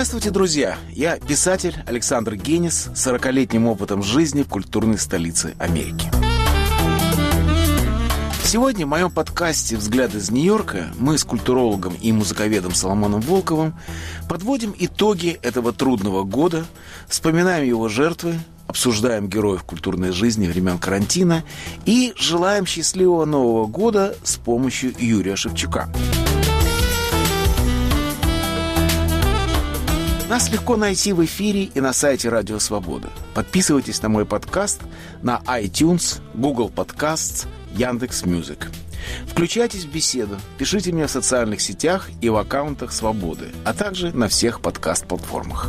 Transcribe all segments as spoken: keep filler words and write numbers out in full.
Здравствуйте, друзья! Я писатель Александр Генис с сорокалетним опытом жизни в культурной столице Америки. Сегодня в моем подкасте «Взгляд из Нью-Йорка» мы с культурологом и музыковедом Соломоном Волковым подводим итоги этого трудного года, вспоминаем его жертвы, обсуждаем героев культурной жизни времен карантина и желаем счастливого Нового года с помощью Юрия Шевчука. Нас легко найти в эфире и на сайте Радио Свобода. Подписывайтесь на мой подкаст на iTunes, Google Podcasts, Яндекс.Мьюзик. Включайтесь в беседу, пишите мне в социальных сетях и в аккаунтах Свободы, а также на всех подкаст-платформах.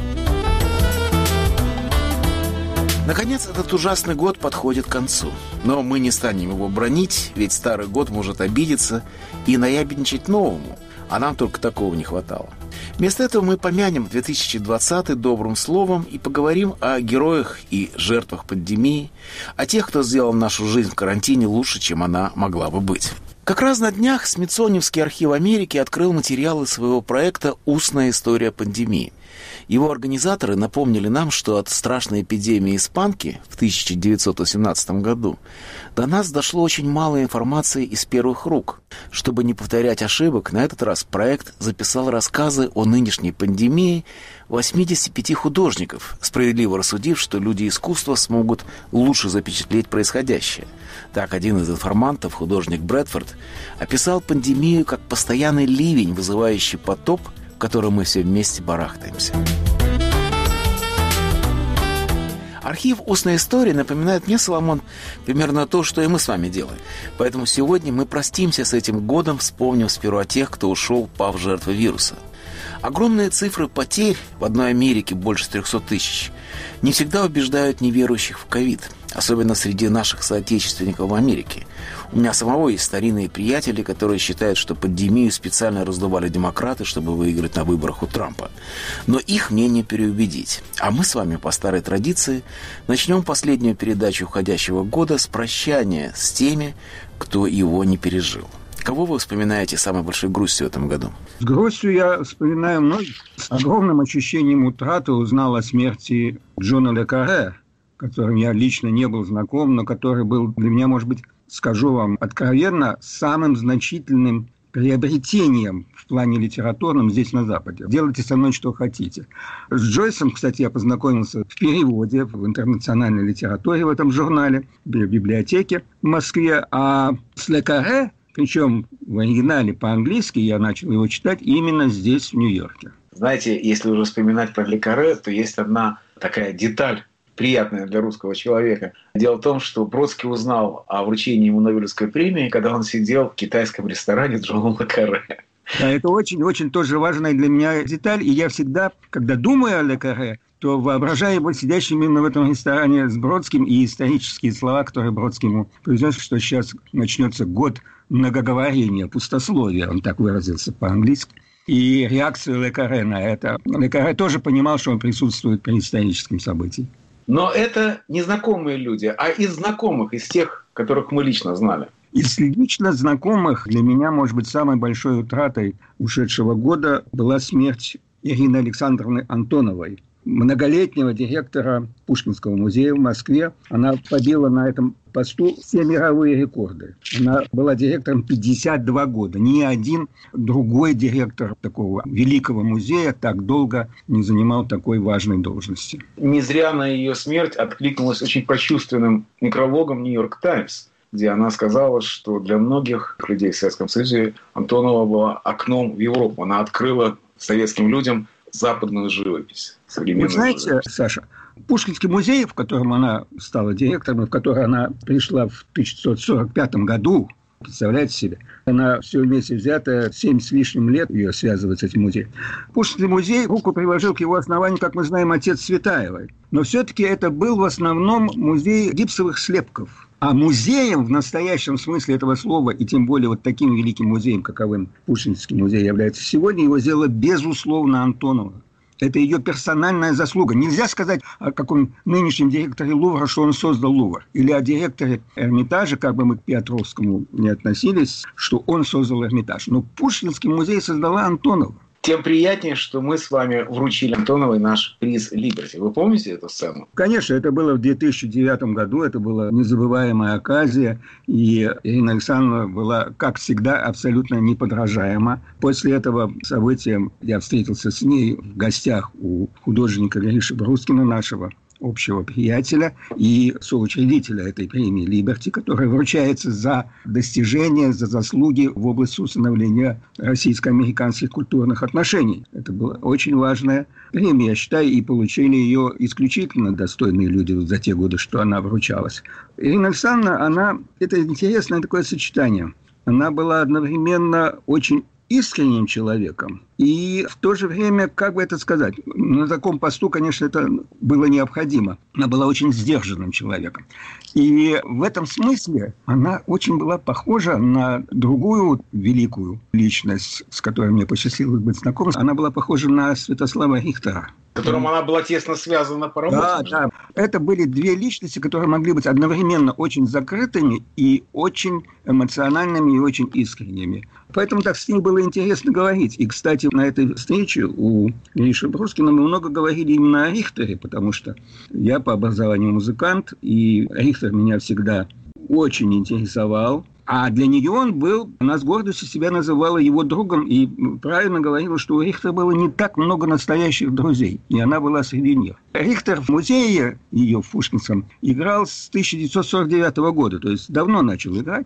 Наконец, этот ужасный год подходит к концу. Но мы не станем его бранить, ведь старый год может обидеться и наябедничать новому, а нам только такого не хватало. Вместо этого мы помянем две тысячи двадцатый добрым словом и поговорим о героях и жертвах пандемии, о тех, кто сделал нашу жизнь в карантине лучше, чем она могла бы быть. Как раз на днях Смитсонианский архив Америки открыл материалы своего проекта «Устная история пандемии». Его организаторы напомнили нам, что от страшной эпидемии испанки в тысяча девятьсот восемнадцатом году до нас дошло очень мало информации из первых рук. Чтобы не повторять ошибок, на этот раз проект записал рассказы о нынешней пандемии восьмидесяти пяти художников, справедливо рассудив, что люди искусства смогут лучше запечатлеть происходящее. Так, один из информантов, художник Брэдфорд, описал пандемию как постоянный ливень, вызывающий потоп, в котором мы все вместе барахтаемся. Архив «Устной истории» напоминает мне, Соломон, примерно то, что и мы с вами делаем. Поэтому сегодня мы простимся с этим годом, вспомнив сперва тех, кто ушел, пав жертвой вируса. Огромные цифры потерь, в одной Америке больше трехсот тысяч, не всегда убеждают неверующих в ковид, особенно среди наших соотечественников в Америке. У меня самого есть старинные приятели, которые считают, что пандемию специально раздували демократы, чтобы выиграть на выборах у Трампа. Но их мнение переубедить. А мы с вами, по старой традиции, начнем последнюю передачу уходящего года с прощания с теми, кто его не пережил. Кого вы вспоминаете самой большой грустью в этом году? С грустью я вспоминаю многих. С огромным ощущением утраты узнал о смерти Джона Ле Карре, которым я лично не был знаком, но который был для меня, может быть, скажу вам откровенно, самым значительным приобретением в плане литературном здесь, на Западе. Делайте со мной, что хотите. С Джойсом, кстати, я познакомился в переводе, в интернациональной литературе в этом журнале, в библиотеке в Москве. А с Ле Карре, причем в оригинале по-английски, я начал его читать именно здесь, в Нью-Йорке. Знаете, если уже вспоминать про Ле Карре, то есть одна такая деталь, приятная для русского человека. Дело в том, что Бродский узнал о вручении ему Нобелевской премии, когда он сидел в китайском ресторане с Джоном Ле Карре. Да, это очень-очень тоже важная для меня деталь. И я всегда, когда думаю о Ле Карре, то воображаю его сидящим именно в этом ресторане с Бродским, и исторические слова, которые Бродский ему произнес, что сейчас начнется год многоговорения, пустословия, он так выразился по-английски. И реакцию Ле Карре на это. Ле Карре тоже понимал, что он присутствует при историческом событии. Но это не знакомые люди, а из знакомых, из тех, которых мы лично знали. Из лично знакомых для меня, может быть, самой большой утратой ушедшего года была смерть Ирины Александровны Антоновой, многолетнего директора Пушкинского музея в Москве. Она побила на этом посту все мировые рекорды. Она была директором пятьдесят два года. Ни один другой директор такого великого музея так долго не занимал такой важной должности. Не зря на ее смерть откликнулась очень прочувственным некрологом «Нью-Йорк Таймс», где она сказала, что для многих людей в Советском Союзе Антонова была окном в Европу. Она открыла советским людям западную живопись, современную. Вы знаете, живопись. Саша, Пушкинский музей, в котором она стала директором, в который она пришла в тысяча девятьсот сорок пятом году, представляете себе, она все вместе взятая, семь с лишним лет ее связывает с этим музеем. Пушкинский музей руку приложил к его основанию, как мы знаем, отец Цветаевой. Но все-таки это был в основном музей гипсовых слепков. А музеем в настоящем смысле этого слова, и тем более вот таким великим музеем, каковым Пушкинский музей является сегодня, его сделала, безусловно, Антонова. Это ее персональная заслуга. Нельзя сказать о каком нынешнем директоре Лувра, что он создал Лувр. Или о директоре Эрмитажа, как бы мы к Петровскому не относились, что он создал Эрмитаж. Но Пушкинский музей создала Антонова. Тем приятнее, что мы с вами вручили Антоновой наш приз «Либерти». Вы помните эту сцену? Конечно, это было в две тысячи девятом году, это была незабываемая оказия, и Ирина Александровна была, как всегда, абсолютно неподражаема. После этого события я встретился с ней в гостях у художника Гриши Брускина, нашего общего приятеля и соучредителя этой премии «Либерти», которая вручается за достижения, за заслуги в области установления российско-американских культурных отношений. Это была очень важная премия, я считаю, и получили ее исключительно достойные люди за те годы, что она вручалась. Ирина Александровна, она, это интересное такое сочетание. Она была одновременно очень искренним человеком. И в то же время, как бы это сказать, на таком посту, конечно, это было необходимо. Она была очень сдержанным человеком. И в этом смысле она очень была похожа на другую великую личность, с которой мне посчастливилось быть знакомым. Она была похожа на Святослава Рихтера. С которым она была тесно связана по работе. Да, да. Это были две личности, которые могли быть одновременно очень закрытыми и очень эмоциональными и очень искренними. Поэтому так с ней было интересно говорить. И, кстати, на этой встрече у Гриши Брускина мы много говорили именно о Рихтере, потому что я по образованию музыкант, и Рихтер меня всегда очень интересовал. А для нее он был, она с гордостью себя называла его другом и правильно говорила, что у Рихтера было не так много настоящих друзей, и она была среди них. Рихтер в музее ее в Пушкинском играл с тысяча девятьсот сорок девятого года, то есть давно начал играть.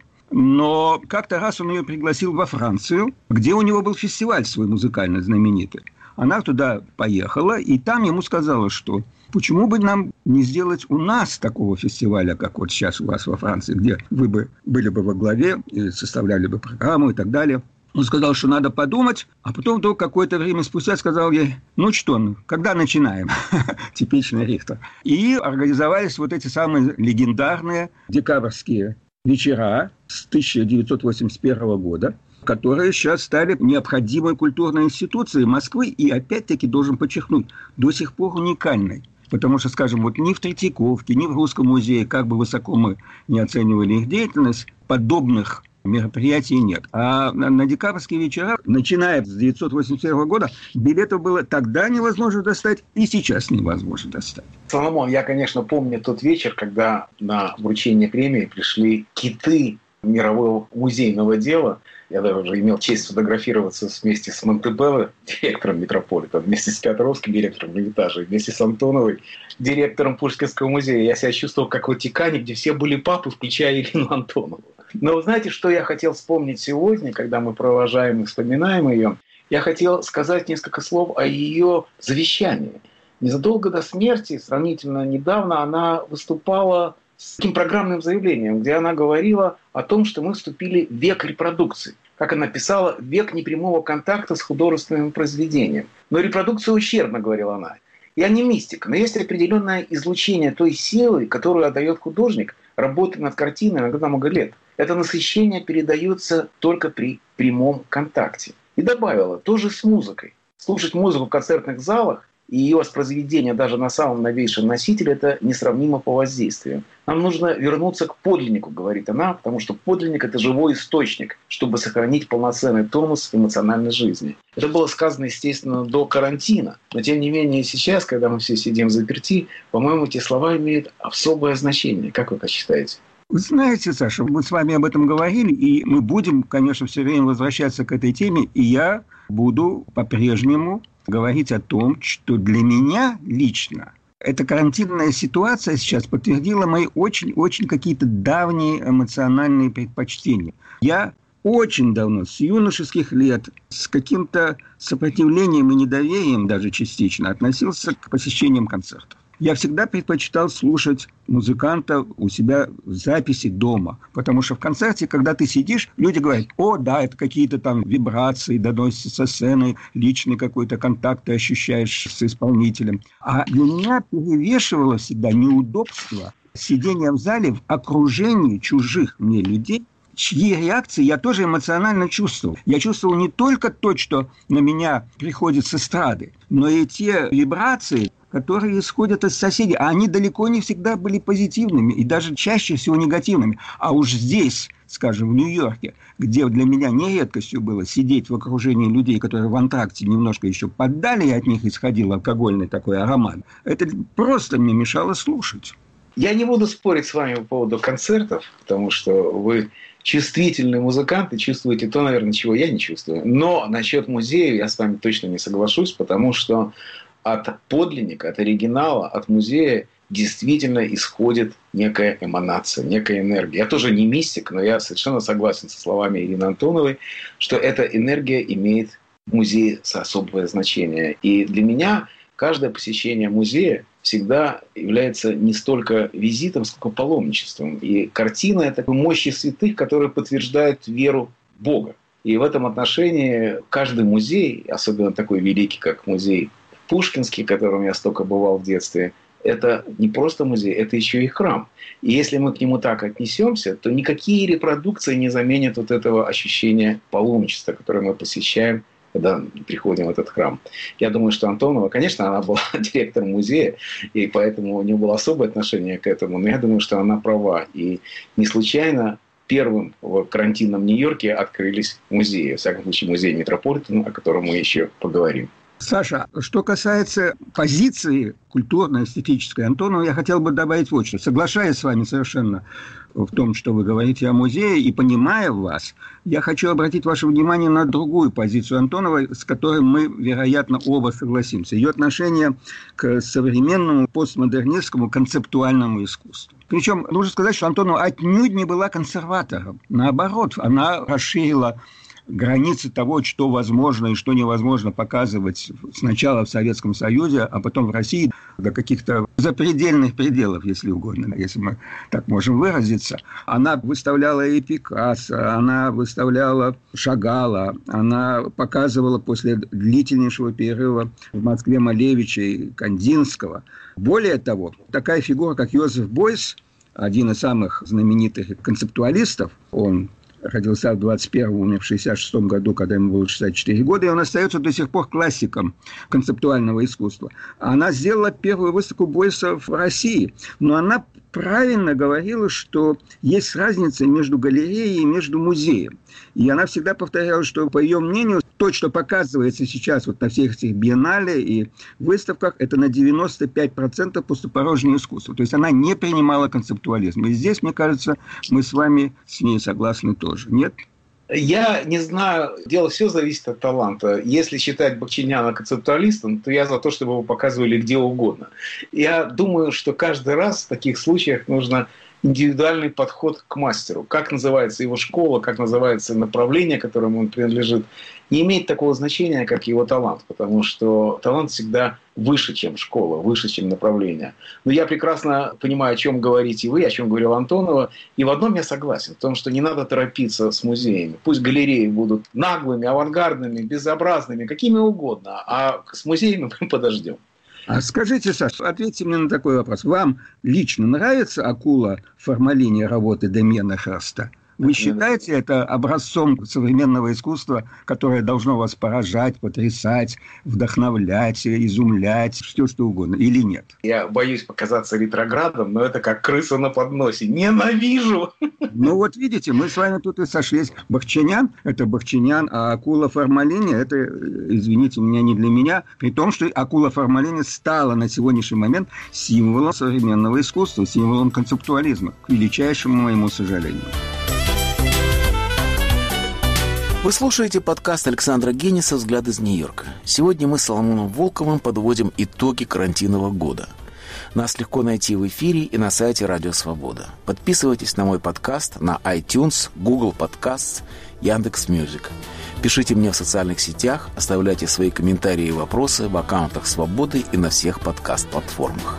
Но как-то раз он ее пригласил во Францию, где у него был фестиваль свой музыкальный знаменитый. Она туда поехала, и там ему сказала, что почему бы нам не сделать у нас такого фестиваля, как вот сейчас у вас во Франции, где вы бы были бы во главе, составляли бы программу и так далее. Он сказал, что надо подумать, а потом вдруг какое-то время спустя сказал ей, ну что, когда начинаем? Типичный Рихтер. И организовались вот эти самые легендарные декабрьские вечера с тысяча девятьсот восемьдесят первого года, которые сейчас стали необходимой культурной институцией Москвы и, опять-таки, должен подчеркнуть, до сих пор уникальной. Потому что, скажем, вот ни в Третьяковке, ни в Русском музее, как бы высоко мы не оценивали их деятельность, подобных мероприятий нет. А на, на декабрьские вечера, начиная с девятьсот восемьдесят первого года, билетов было тогда невозможно достать и сейчас невозможно достать. Соломон, я, конечно, помню тот вечер, когда на вручение премии пришли киты мирового музейного дела. Я даже уже имел честь фотографироваться вместе с Монтебелло, директором Метрополита, вместе с Петровским, директором Эрмитажа, вместе с Антоновой, директором Пушкинского музея. Я себя чувствовал как в Ватикане, где все были папы, включая Ирину Антонову. Но вы знаете, что я хотел вспомнить сегодня, когда мы провожаем и вспоминаем ее? Я хотел сказать несколько слов о ее завещании. Незадолго до смерти, сравнительно недавно, она выступала с таким программным заявлением, где она говорила о том, что мы вступили в век репродукции. Как она писала, век непрямого контакта с художественным произведением. Но репродукция ущербна, говорила она. Я не мистик, но есть определенное излучение той силы, которую отдает художник, работая над картиной иногда много лет. Это насыщение передается только при прямом контакте. И добавила, тоже с музыкой. Слушать музыку в концертных залах и ее воспроизведение даже на самом новейшем носителе – это несравнимо по воздействию. Нам нужно вернуться к подлиннику, говорит она, потому что подлинник – это живой источник, чтобы сохранить полноценный тонус эмоциональной жизни. Это было сказано, естественно, до карантина. Но, тем не менее, сейчас, когда мы все сидим заперти, по-моему, эти слова имеют особое значение. Как вы это считаете? Вы знаете, Саша, мы с вами об этом говорили, и мы будем, конечно, все время возвращаться к этой теме, и я буду по-прежнему говорить о том, что для меня лично эта карантинная ситуация сейчас подтвердила мои очень-очень какие-то давние эмоциональные предпочтения. Я очень давно, с юношеских лет, с каким-то сопротивлением и недоверием даже частично относился к посещениям концертов. Я всегда предпочитал слушать музыканта у себя в записи дома. Потому что в концерте, когда ты сидишь, люди говорят, о, да, это какие-то там вибрации, доносятся со сцены, личный какой-то контакт ты ощущаешь с исполнителем. А для меня перевешивало всегда неудобство сидения в зале в окружении чужих мне людей, чьи реакции я тоже эмоционально чувствовал. Я чувствовал не только то, что на меня приходит с эстрады, но и те вибрации, которые исходят из соседей. А они далеко не всегда были позитивными и даже чаще всего негативными. А уж здесь, скажем, в Нью-Йорке, где для меня не редкостью было сидеть в окружении людей, которые в антракте немножко еще поддали, и от них исходил алкогольный такой аромат, это просто мне мешало слушать. Я не буду спорить с вами по поводу концертов, потому что вы чувствительный музыкант и чувствуете то, наверное, чего я не чувствую. Но насчет музея я с вами точно не соглашусь, потому что от подлинника, от оригинала, от музея действительно исходит некая эманация, некая энергия. Я тоже не мистик, но я совершенно согласен со словами Ирины Антоновой, что эта энергия имеет в музее особое значение. И для меня каждое посещение музея всегда является не столько визитом, сколько паломничеством. И картина – это мощи святых, которые подтверждают веру в Бога. И в этом отношении каждый музей, особенно такой великий, как музей Пушкинский, в котором я столько бывал в детстве, это не просто музей, это еще и храм. И если мы к нему так отнесемся, то никакие репродукции не заменят вот этого ощущения паломничества, которое мы посещаем, когда приходим в этот храм. Я думаю, что Антонова, конечно, она была директором музея, и поэтому у нее было особое отношение к этому, но я думаю, что она права. И не случайно первым в карантинном Нью-Йорке открылись музеи. В всяком случае, музей Метрополитена, о котором мы еще поговорим. Саша, что касается позиции культурно-эстетической Антонова, я хотел бы добавить вот что. Соглашаясь с вами совершенно в том, что вы говорите о музее, и понимая вас, я хочу обратить ваше внимание на другую позицию Антоновой, с которой мы, вероятно, оба согласимся. Ее отношение к современному постмодернистскому концептуальному искусству. Причем, нужно сказать, что Антонова отнюдь не была консерватором. Наоборот, она расширила границы того, что возможно и что невозможно показывать сначала в Советском Союзе, а потом в России до каких-то запредельных пределов, если угодно, если мы так можем выразиться. Она выставляла и Пикассо, она выставляла Шагала, она показывала после длительнейшего перерыва в Москве Малевича и Кандинского. Более того, такая фигура, как Йозеф Бойс, один из самых знаменитых концептуалистов, он родился в двадцать первом, умер в шестьдесят шестом году, когда ему было шестьдесят четыре года, и он остается до сих пор классиком концептуального искусства. Она сделала первую выставку Бойса в России, но она правильно говорила, что есть разница между галереей и между музеем. И она всегда повторяла, что, по ее мнению, то, что показывается сейчас вот на всех этих биеннале и выставках, это на девяносто пять процентов пустопорожнее искусство. То есть она не принимала концептуализм. И здесь, мне кажется, мы с вами с ней согласны тоже. Нет? Я не знаю, дело все зависит от таланта. Если считать Бахчиняна концептуалистом, то я за то, чтобы его показывали где угодно. Я думаю, что каждый раз в таких случаях нужно индивидуальный подход к мастеру. Как называется его школа, как называется направление, которому он принадлежит, не имеет такого значения, как его талант. Потому что талант всегда выше, чем школа, выше, чем направление. Но я прекрасно понимаю, о чем говорите вы, о чем говорил Антонова. И в одном я согласен, в том, что не надо торопиться с музеями. Пусть галереи будут наглыми, авангардными, безобразными, какими угодно. А с музеями мы подождем. А скажите, Саша, ответьте мне на такой вопрос. Вам лично нравится акула формалини работы Демьена Херста? Вы считаете это образцом современного искусства, которое должно вас поражать, потрясать, вдохновлять, изумлять, все что угодно, или нет? Я боюсь показаться ретроградом, но это как крыса на подносе. Ненавижу! Ну вот видите, мы с вами тут и сошлись. Бахчинян – это Бахчинян, а акула формалини – это, извините меня, не для меня. При том, что акула формалини стала на сегодняшний момент символом современного искусства, символом концептуализма, к величайшему моему сожалению. Вы слушаете подкаст Александра Гениса «Взгляд из Нью-Йорка». Сегодня мы с Соломоном Волковым подводим итоги карантинного года. Нас легко найти в эфире и на сайте Радио Свобода. Подписывайтесь на мой подкаст на iTunes, Google Podcasts, Яндекс.Мьюзик. Пишите мне в социальных сетях, оставляйте свои комментарии и вопросы в аккаунтах Свободы и на всех подкаст-платформах.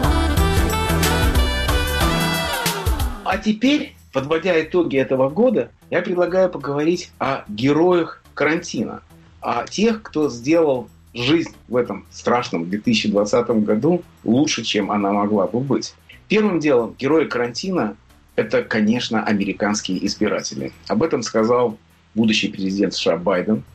А теперь, подводя итоги этого года, я предлагаю поговорить о героях карантина, о тех, кто сделал жизнь в этом страшном две тысячи двадцатом году лучше, чем она могла бы быть. Первым делом герои карантина – это, конечно, американские избиратели. Об этом сказал будущий президент США Байден.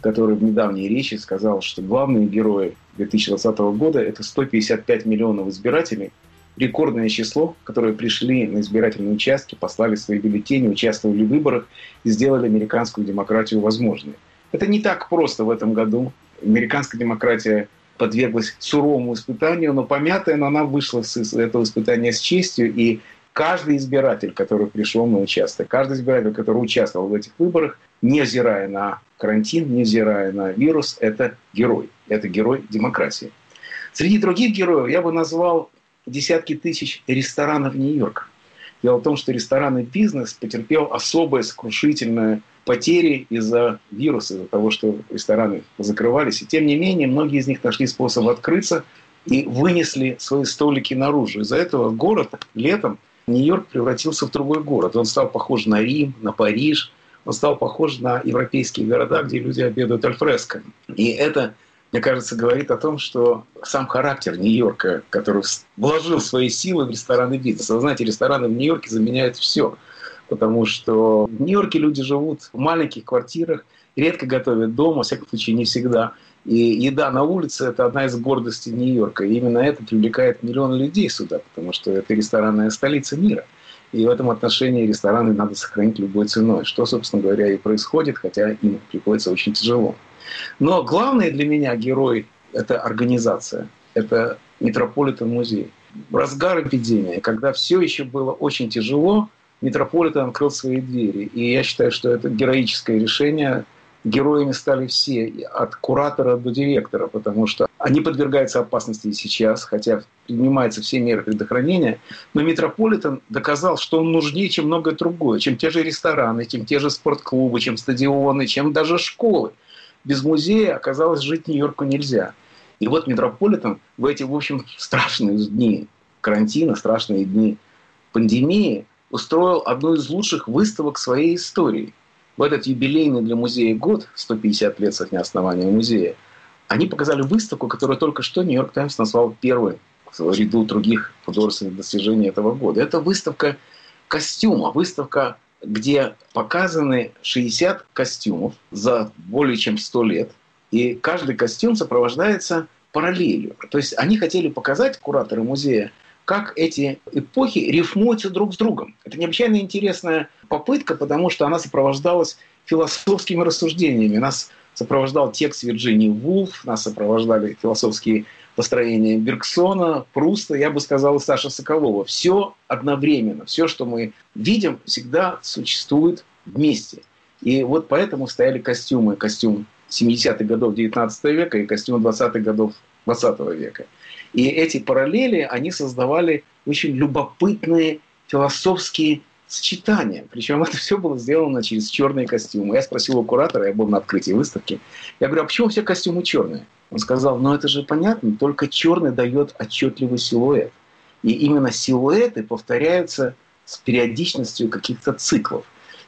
который в недавней речи сказал, что главные герои две тысячи двадцатого года – это сто пятьдесят пять миллионов избирателей, рекордное число, которые пришли на избирательные участки, послали свои бюллетени, участвовали в выборах и сделали американскую демократию возможной. Это не так просто в этом году. Американская демократия подверглась суровому испытанию, но помятая, но она вышла с этого испытания с честью, и каждый избиратель, который пришел на участок, каждый избиратель, который участвовал в этих выборах, невзирая на карантин, невзирая на вирус, это герой. Это герой демократии. Среди других героев я бы назвал десятки тысяч ресторанов Нью-Йорка. Дело в том, что ресторанный бизнес потерпел особые сокрушительные потери из-за вируса, из-за того, что рестораны закрывались. И тем не менее, многие из них нашли способ открыться и вынесли свои столики наружу. Из-за этого город летом, Нью-Йорк превратился в другой город. Он стал похож на Рим, на Париж. Он стал похож на европейские города, где люди обедают альфреско. И это, мне кажется, говорит о том, что сам характер Нью-Йорка, который вложил свои силы в ресторанный бизнес. Вы знаете, рестораны в Нью-Йорке заменяют все. Потому что в Нью-Йорке люди живут в маленьких квартирах, редко готовят дома, во всяком случае, не всегда. И еда на улице – это одна из гордостей Нью-Йорка. И именно это привлекает миллионы людей сюда, потому что это ресторанная столица мира. И в этом отношении рестораны надо сохранить любой ценой, что, собственно говоря, и происходит, хотя им приходится очень тяжело. Но главный для меня герой – это организация, это Метрополитен-музей. В разгар эпидемии, когда все еще было очень тяжело, Метрополитен открыл свои двери. И я считаю, что это героическое решение. Героями стали все, от куратора до директора, потому что они подвергаются опасности и сейчас, хотя принимаются все меры предохранения. Но Метрополитен доказал, что он нужнее, чем многое другое, чем те же рестораны, чем те же спортклубы, чем стадионы, чем даже школы. Без музея, оказалось, жить Нью-Йорку нельзя. И вот Метрополитен в эти, в общем, страшные дни карантина, страшные дни пандемии устроил одну из лучших выставок своей истории. В этот юбилейный для музея год, сто пятьдесят лет со дня основания музея, они показали выставку, которую только что Нью-Йорк Таймс назвал первой в ряду других художественных достижений этого года. Это выставка костюма, выставка, где показаны шестьдесят костюмов за более чем сто лет. И каждый костюм сопровождается параллелью. То есть они хотели показать, кураторы музея, как эти эпохи рифмуются друг с другом. Это необычайно интересная попытка, потому что она сопровождалась философскими рассуждениями. Нас сопровождал текст Вирджинии Вулф, нас сопровождали философские построения Бергсона, Пруста, я бы сказал, и Саши Соколова. Все одновременно, все, что мы видим, всегда существует вместе. И вот поэтому стояли костюмы. Костюм семидесятых годов девятнадцатого века и костюм двадцатых годов двадцатого века. И эти параллели, они создавали очень любопытные философские сочетания. Причем это все было сделано через черные костюмы. Я спросил у куратора, я был на открытии выставки, я говорю, а почему все костюмы черные? Он сказал, ну это же понятно, только черный дает отчетливый силуэт. И именно силуэты повторяются с периодичностью каких-то циклов.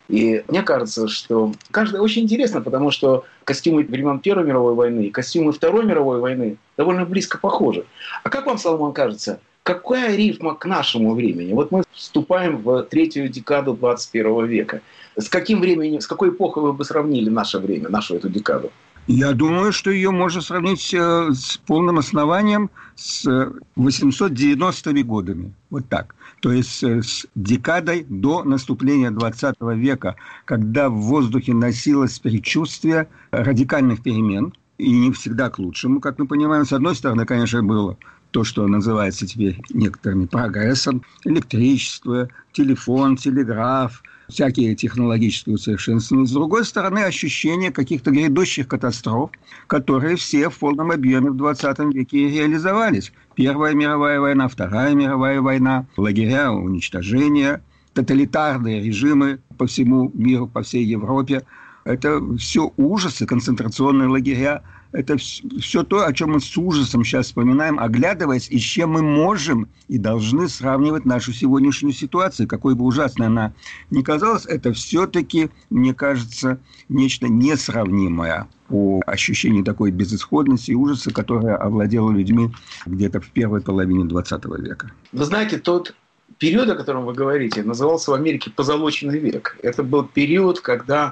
И мне кажется, что каждый очень интересно, потому что костюмы времен Первой мировой войны и костюмы Второй мировой войны довольно близко похожи. А как вам, Соломон, кажется, какая рифма к нашему времени? Вот мы вступаем в третью декаду двадцать первого века. С каким временем, с какой эпохой вы бы сравнили наше время, нашу эту декаду? Я думаю, что ее можно сравнить с полным основанием с восемьсот девяностыми годами. Вот так. То есть с декадой до наступления двадцатого века, когда в воздухе носилось предчувствие радикальных перемен, и не всегда к лучшему, как мы понимаем. С одной стороны, конечно, было то, что называется теперь некоторыми прогрессом, электричество, телефон, телеграф, всякие технологические усовершенствования. С другой стороны, ощущение каких-то грядущих катастроф, которые все в полном объеме в двадцатом веке реализовались. Первая мировая война, Вторая мировая война, лагеря уничтожения, тоталитарные режимы по всему миру, по всей Европе. Это все ужасы, концентрационные лагеря. Это все то, о чем мы с ужасом сейчас вспоминаем, оглядываясь, и с чем мы можем и должны сравнивать нашу сегодняшнюю ситуацию. Какой бы ужасной она ни казалась, это все-таки, мне кажется, нечто несравнимое по ощущению такой безысходности и ужаса, которое овладело людьми где-то в первой половине двадцатого века. Вы знаете, тот период, о котором вы говорите, назывался в Америке позолоченный век. Это был период, когда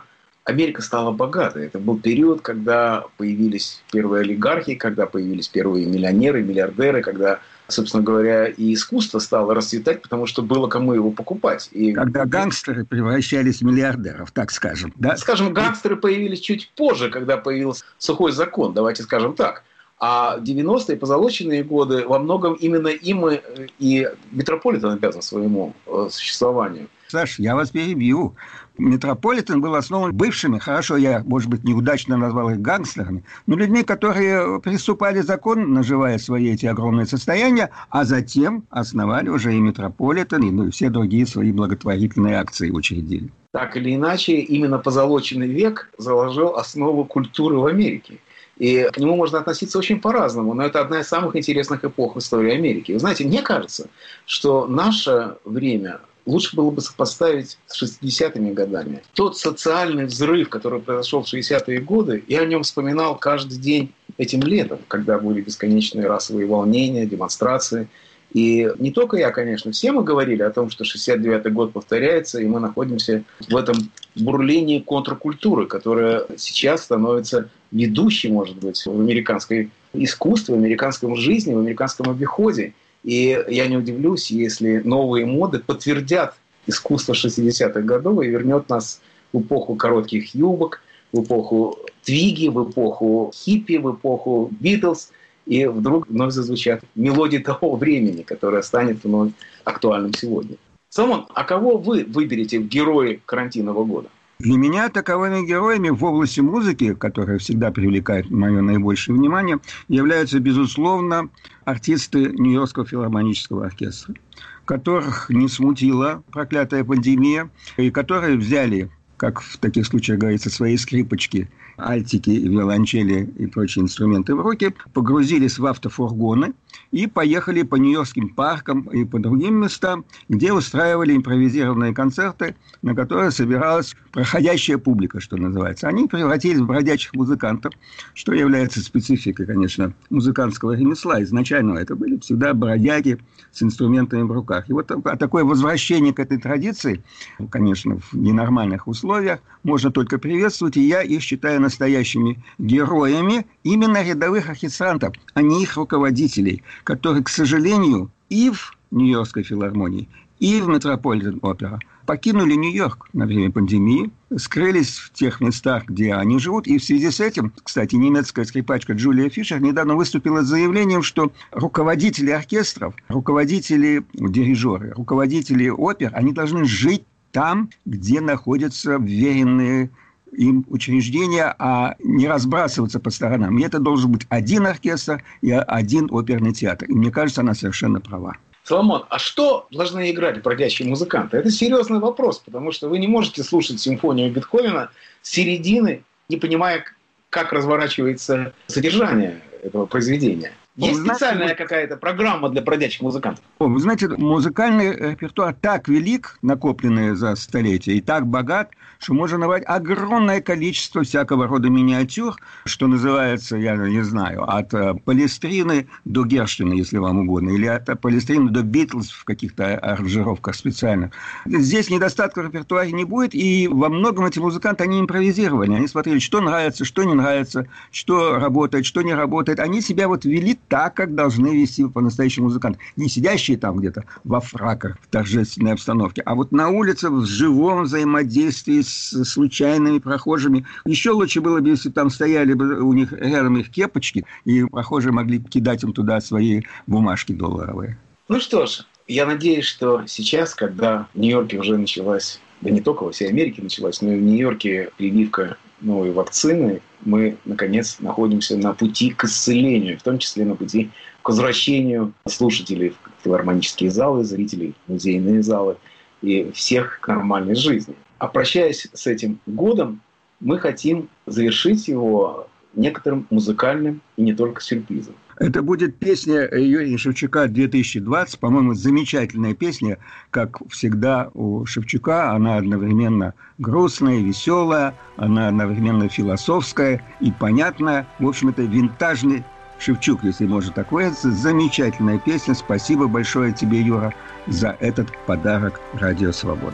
Америка стала богатой. Это был период, когда появились первые олигархи, когда появились первые миллионеры, миллиардеры, когда, собственно говоря, и искусство стало расцветать, потому что было кому его покупать. И... Когда гангстеры превращались в миллиардеров, так скажем. Да? Скажем, гангстеры появились чуть позже, когда появился сухой закон, давайте скажем так. А девяностые, позолоченные годы, во многом именно им и Метрополитен обязан своему существованию. Саш, я вас перебью. Метрополитен был основан бывшими, хорошо, я, может быть, неудачно назвал их гангстерами, но людьми, которые приступали закон, наживая свои эти огромные состояния, а затем основали уже и Метрополитен, и, ну, и все другие свои благотворительные акции учредили. Так или иначе, именно позолоченный век заложил основу культуры в Америке. И к нему можно относиться очень по-разному, но это одна из самых интересных эпох в истории Америки. Вы знаете, мне кажется, что наше время лучше было бы сопоставить с шестидесятыми годами. Тот социальный взрыв, который произошел в шестидесятые годы, я о нем вспоминал каждый день этим летом, когда были бесконечные расовые волнения, демонстрации. И не только я, конечно, все мы говорили о том, что шестьдесят девятый год повторяется, и мы находимся в этом бурлении контркультуры, которая сейчас становится ведущей, может быть, в американской искусстве, в американском жизни, в американском обиходе. И я не удивлюсь, если новые моды подтвердят искусство шестидесятых годов и вернет нас в эпоху коротких юбок, в эпоху твиги, в эпоху хиппи, в эпоху Битлз. И вдруг вновь зазвучат мелодии того времени, которое станет вновь актуальным сегодня. Соломон, а кого вы выберете в герои карантинного года? Для меня таковыми героями в области музыки, которая всегда привлекает мое наибольшее внимание, являются, безусловно, артисты Нью-Йоркского филармонического оркестра, которых не смутила проклятая пандемия, и которые взяли, как в таких случаях говорится, свои скрипочки, альтики, виолончели и прочие инструменты в руки, погрузились в автофургоны и поехали по нью-йоркским паркам и по другим местам, где устраивали импровизированные концерты, на которые собиралась проходящая публика, что называется. Они превратились в бродячих музыкантов, что является спецификой, конечно, музыкантского ремесла. Изначально это были всегда бродяги с инструментами в руках. И вот такое возвращение к этой традиции, конечно, в ненормальных условиях, можно только приветствовать, и я их считаю настоящими героями именно рядовых оркестрантов, а не их руководителей, которые, к сожалению, и в Нью-Йоркской филармонии, и в Метрополитен-опера покинули Нью-Йорк на время пандемии, скрылись в тех местах, где они живут. И в связи с этим, кстати, немецкая скрипачка Джулия Фишер недавно выступила с заявлением, что руководители оркестров, руководители, дирижеры, руководители опер, они должны жить там, где находятся вверенные им учреждения, а не разбрасываться по сторонам. И это должен быть один оркестр и один оперный театр. И мне кажется, она совершенно права. Соломон, а что должны играть бродячие музыканты? Это серьезный вопрос, потому что вы не можете слушать симфонию Бетховена с середины, не понимая, как разворачивается содержание этого произведения. Есть вы специальная знаете, какая-то программа для бродячих музыкантов? Вы знаете, музыкальный репертуар так велик, накопленный за столетия, и так богат, что можно наводить огромное количество всякого рода миниатюр, что называется, я не знаю, от Палестрины до Герштина, если вам угодно, или от Палестрины до Битлз в каких-то аранжировках специальных. Здесь недостатка в репертуаре не будет, и во многом эти музыканты, они импровизировали, они смотрели, что нравится, что не нравится, что работает, что не работает. Они себя вот вели так, как должны вести по-настоящему музыканты. Не сидящие там где-то во фраках, в торжественной обстановке, а вот на улице в живом взаимодействии с случайными прохожими. Еще лучше было бы, если там стояли бы у них рядом их кепочки, и прохожие могли кидать им туда свои бумажки долларовые. Ну что ж, я надеюсь, что сейчас, когда в Нью-Йорке уже началась, да не только во всей Америке началась, но и в Нью-Йорке прививка новой вакцины, мы, наконец, находимся на пути к исцелению, в том числе на пути к возвращению слушателей в филармонические залы, зрителей в музейные залы и всех к нормальной жизни. А прощаясь с этим годом, мы хотим завершить его некоторым музыкальным и не только сюрпризом. Это будет песня Юрия Шевчука две тысячи двадцать, по-моему, замечательная песня, как всегда у Шевчука. Она одновременно грустная, веселая, она одновременно философская и понятная. В общем, это винтажный Шевчук, если можно так выразиться. Замечательная песня. Спасибо большое тебе, Юра, за этот подарок «Радио Свобода».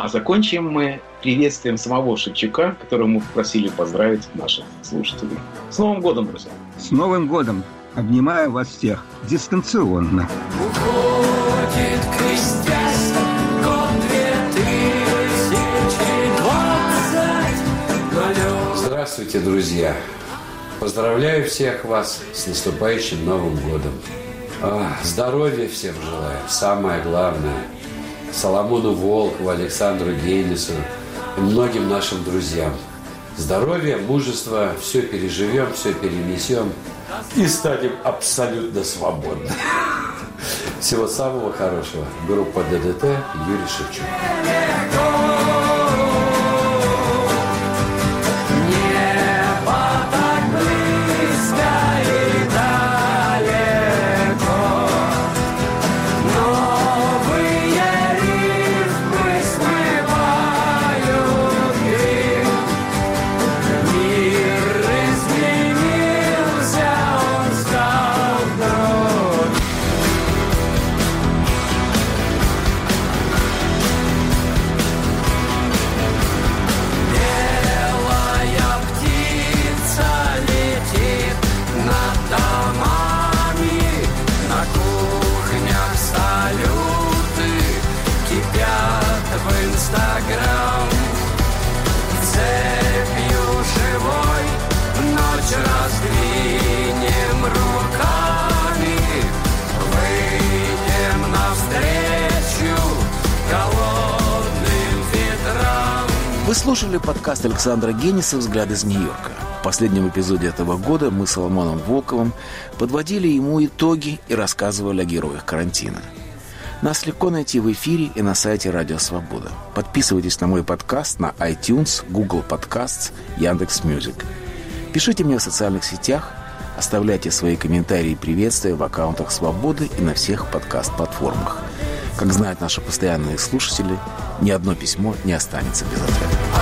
А закончим мы приветствием самого Шевчука, которого мы попросили поздравить наших слушателей. С Новым годом, друзья! С Новым годом! Обнимаю вас всех дистанционно. Уходит крестясь год две тысячи двадцать. Здравствуйте, друзья! Поздравляю всех вас с наступающим Новым годом. Здоровья всем желаю, самое главное. Соломону Волкову, Александру Генису и многим нашим друзьям. Здоровья, мужества, все переживем, все перенесем и станем абсолютно свободны. Всего самого хорошего. Группа ДДТ, Юрий Шевчук. Вы слушали подкаст Александра Гениса «Взгляд из Нью-Йорка». В последнем эпизоде этого года мы с Соломоном Волковым подводили ему итоги и рассказывали о героях карантина. Нас легко найти в эфире и на сайте Радио Свобода. Подписывайтесь на мой подкаст на iTunes, Google Podcasts, Яндекс.Мьюзик. Пишите мне в социальных сетях, оставляйте свои комментарии и приветствия в аккаунтах Свободы и на всех подкаст-платформах. Как знают наши постоянные слушатели, ни одно письмо не останется без ответа.